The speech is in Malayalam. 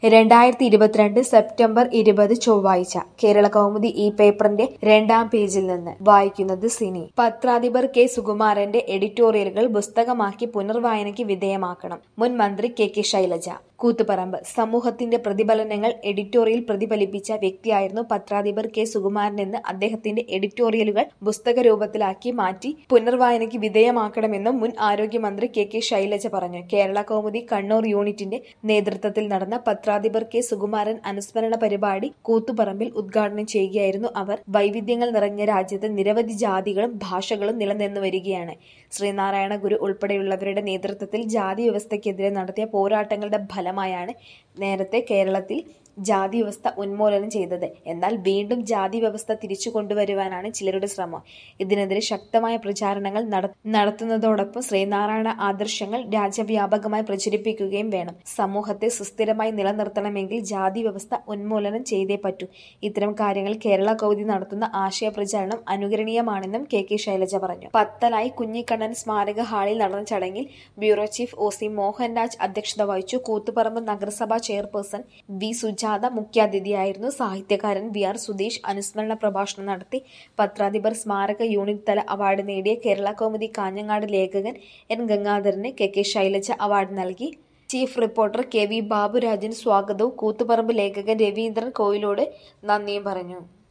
2022 സെപ്റ്റംബർ 20 ചൊവ്വാഴ്ച കേരള കൗമുദി ഈ പേപ്പറിന്റെ 2-ാം പേജിൽ നിന്ന് വായിക്കുന്നത് സിനി. പത്രാധിപർ കെ സുകുമാരന്റെ എഡിറ്റോറിയലുകൾ പുസ്തകമാക്കി പുനർവായനയ്ക്ക് വിധേയമാക്കണം. മുൻ മന്ത്രി കെ ശൈലജ. കൂത്തുപറമ്പ്. സമൂഹത്തിന്റെ പ്രതിഫലനങ്ങൾ എഡിറ്റോറിയൽ പ്രതിഫലിപ്പിച്ച വ്യക്തിയായിരുന്നു പത്രാധിപർ കെ സുകുമാരനെന്ന് അദ്ദേഹത്തിന്റെ എഡിറ്റോറിയലുകൾ പുസ്തക രൂപത്തിലാക്കി മാറ്റി പുനർവായനയ്ക്ക് വിധേയമാക്കണമെന്നും മുൻ ആരോഗ്യമന്ത്രി കെ ശൈലജ പറഞ്ഞു. കേരള കൗമുദി കണ്ണൂർ യൂണിറ്റിന്റെ നേതൃത്വത്തിൽ നടന്ന പത്രാധിപർ കെ സുകുമാരൻ അനുസ്മരണ പരിപാടി കൂത്തുപറമ്പിൽ ഉദ്ഘാടനം ചെയ്യുകയായിരുന്നു അവർ. വൈവിധ്യങ്ങൾ നിറഞ്ഞ രാജ്യത്ത് നിരവധി ജാതികളും ഭാഷകളും നിലനിന്നു വരികയാണ്. ശ്രീനാരായണ ഗുരു ഉൾപ്പെടെയുള്ളവരുടെ നേതൃത്വത്തിൽ ജാതി വ്യവസ്ഥയ്ക്കെതിരെ നടത്തിയ പോരാട്ടങ്ങളുടെ ഫലമായാണ് നേരത്തെ കേരളത്തിൽ ജാതി വ്യവസ്ഥ ഉന്മൂലനം ചെയ്തത്. എന്നാൽ വീണ്ടും ജാതി വ്യവസ്ഥ തിരിച്ചു കൊണ്ടുവരുവാനാണ് ചിലരുടെ ശ്രമം. ഇതിനെതിരെ ശക്തമായ പ്രചാരണങ്ങൾ നടത്തുന്നതോടൊപ്പം ശ്രീനാരായണ ആദർശങ്ങൾ രാജ്യവ്യാപകമായി പ്രചരിപ്പിക്കുകയും വേണം. സമൂഹത്തെ സുസ്ഥിരമായി നിലനിർത്തണമെങ്കിൽ ജാതി വ്യവസ്ഥ ഉന്മൂലനം ചെയ്തേ പറ്റൂ. ഇത്തരം കാര്യങ്ങൾ കേരള കൗമുദി നടത്തുന്ന ആശയ പ്രചാരണം അനുകരണീയമാണെന്നും കെ ശൈലജ പറഞ്ഞു. പത്തലായി കുഞ്ഞിക്കണ്ണൻ സ്മാരക ഹാളിൽ നടന്ന ചടങ്ങിൽ ബ്യൂറോ ചീഫ് OC മോഹൻരാജ് അധ്യക്ഷത വഹിച്ചു. കൂത്തുപറമ്പ് നഗരസഭാ ചെയർപേഴ്സൺ വി സുജാത മുഖ്യാതിഥിയായിരുന്നു. സാഹിത്യകാരൻ VR സുധീഷ് അനുസ്മരണ പ്രഭാഷണം നടത്തി. പത്രാധിപർ സ്മാരക യൂണിറ്റ് തല അവാർഡ് നേടിയ കേരള കൗമുദി കാഞ്ഞങ്ങാട് ലേഖകൻ N ഗംഗാധരന് കെ ശൈലജ അവാർഡ് നൽകി. ചീഫ് റിപ്പോർട്ടർ KV ബാബുരാജൻ സ്വാഗതവും കൂത്തുപറമ്പ് ലേഖകൻ രവീന്ദ്രൻ കോയിലോട് നന്ദിയും പറഞ്ഞു.